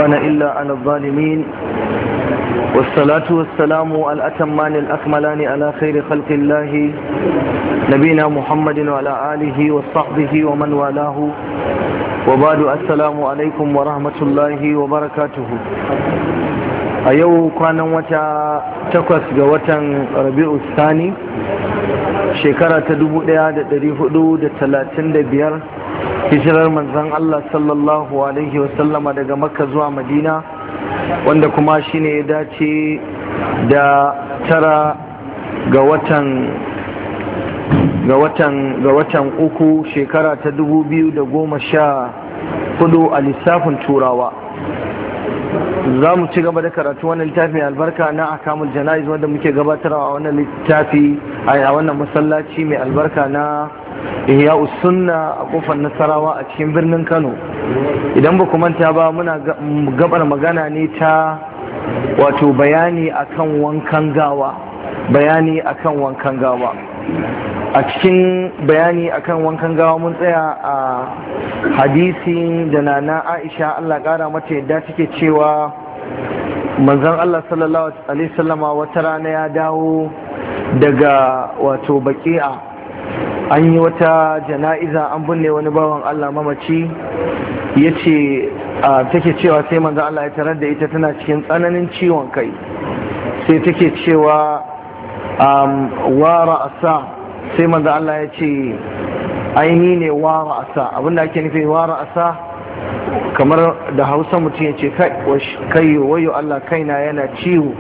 إلا على الظالمين والصلاة والسلام الأتمان الأكملان على خير خلق الله نبينا محمد وعلى آله وصحبه ومن والاه وبعد السلام عليكم ورحمة الله وبركاته أيو كان وتا تقص وتا ربيع الثاني شكرا تدبو دريه دود 35 hijirar manzon Allah sallallahu alaihi wasallama daga makka zuwa madina wanda kuma shine ya dace da 9 ga watan uku shekara ta 2014 a lissafin turawa. Za mu ci gaba da karatu wannan littafi mai albarka na akamul jana'iz wanda muke gabatarwa a wannan littafi a wannan masallaci mai albarka na Ihya Sunna a kofar Nasarawa a cikin birnin Kano. Idan ba ku manta ba muna gabar magana ne ta wato bayani akan wankan gawa. A cikin bayani akan wankan gawa mun tsaya a hadisi da nana Aisha Allah kara mata yadda take cewa manzon Allah sallallahu alaihi wasallama wata rana ya dawo daga wato baqi'a, an yi wata jana'iza an binne wani bawan Allah mamaci, yace take cewa sai manzon Allah ya tarar da ita tana cikin tsananin ciwon kai, sai take cewa wa ra'asa, sai manzon Allah ya ce aini ne wa ra'asa. Abinda ake nufi wa ra'asa kamar da Hausa mutum ya ce kai wayo Allah kaina yana ciwo,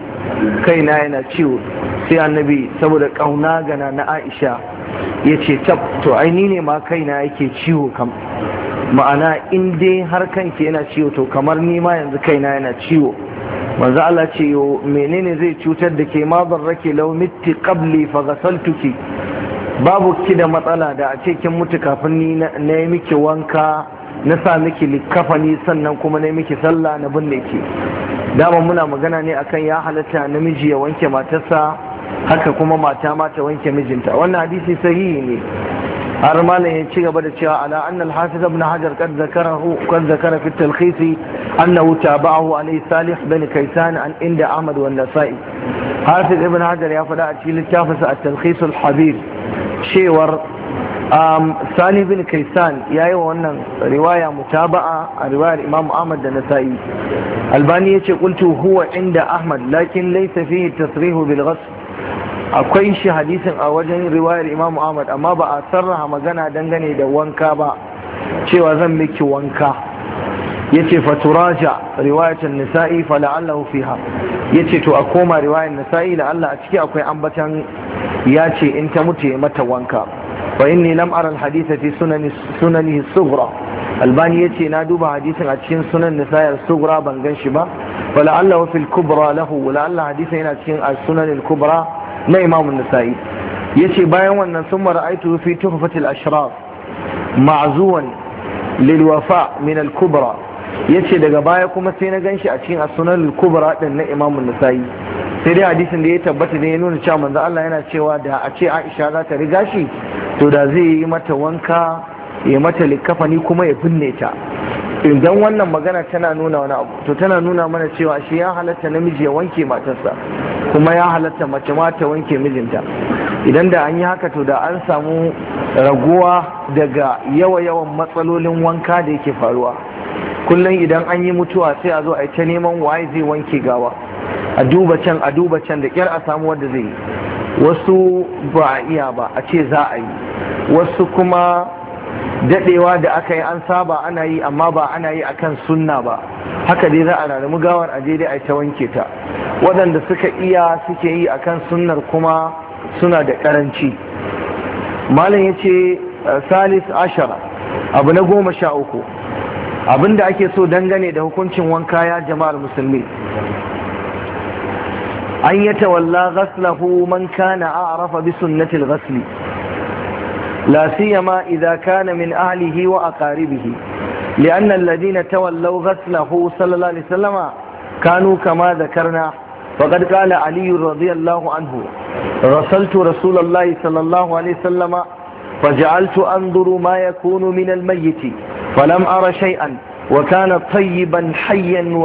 sai annabi saboda kauna gana na Aisha ya ce tab to aini ne ma kaina yake ciwo kam, ma'ana in dai har kanki yana ciwo to kamar ni ma yanzu kaina yana ciwo. manzo Allah ce yo menene zai cutar da ke, ma barrake law mitti qabli fa ghasaltuki, babu ki da matsala da a ce kin mutu kafin ni na yi miki wanka na sa miki likafani sannan kuma na yi miki sallah na binne ki. Dama muna magana ne akan ya halatta namiji ya wanke matarsa, haka kuma mata ma ta wanke mijinta. Wannan hadisi sahihi ne. har malam ya ci gaba da cewa ala anna al-hafiz ibn hajar qad zakara fi at-talkhis annahu tabahu alayhi salih bin kaysan an inda ahmad wa an-nasa'i. hafiz ibn hajar ya faɗa a cikin littafinsa at-talkhis al-habir cewar salih bin kaysan yayi wannan riwaya mutaba'a a riwayar imam ahmad da nasa'i. albani yace qultu huwa inda ahmad lakin laysa fihi tasrihu bil ghusl, akwai shi hadisin a wajen riwayar imamu ahmad amma ba a sarraha magana dangane da wanka ba cewa zan miki wanka. yace faturaja riwayatan nisa'i fala'allahu fiha, yace to a koma riwayar nisa'i la Allah a ciki akwai ambatan yace in ta mutu ya mata wanka. wa inni lam ara al-haditha fi sunanihi sughra, albani yace na duba hadisin a cikin sunan nisa'i sughra ban gan shi ba. fala'allahu fil kubra lahu, la'alla hadisin yana cikin as-sunan al-kubra na imamun nasa'i. ya ce bayan wannan sun mara'aitu fi tuhfatil ashraf ma'zuwan lilwafa min al-kubra, ya ce daga baya kuma sai na ganshi a cikin as-sunan al-kubra din na imamun nasa'i. sai dai hadisin da ya tabbata ne ya nuna cewa manzo Allah yana cewa da a ce Aisha za ta riga shi to da zai yi mata wanka ya mata likafani kuma ya binne ta. idan wannan magana tana nuna wani abu to tana nuna mana cewa shi ya halatta namiji ya wanke matarsa kuma ya halatta mace ma ta wanke mijinta. idan da an yi haka to da an samu raguwa daga yawan matsalolin wanka da yake faruwa. kullum idan an yi mutuwa sai a zo a yi ta neman waye zai wanke gawa, a duba can da kyar a samu wanda zai yi. wasu ba a iya ba a ce za a yi, wasu kuma dadewa da aka yi an saba ana yi amma ba ana yi akan sunna ba, haka dai za a rarramu gawar a je dai a ta wanke ta. waɗanda suka iya suke yi akan sunnar kuma suna da karanci. malam ya ce salis ashara, abu na 13, abinda ake so dangane da hukuncin wanka ya jama'ar musulmi, an yatawalla ghaslahu man kana a'rafa bi sunnatil ghasli لا سيما إذا كان من أهله وأقاربه، لأن الذين تولوا غسله صلى الله عليه وسلم كانوا كما ذكرنا. فقد قال علي رضي الله عنه غسلت رسول الله صلى الله عليه وسلم فجعلت أنظر ما يكون من الميت فلم أر شيئا وكان طيبا حيا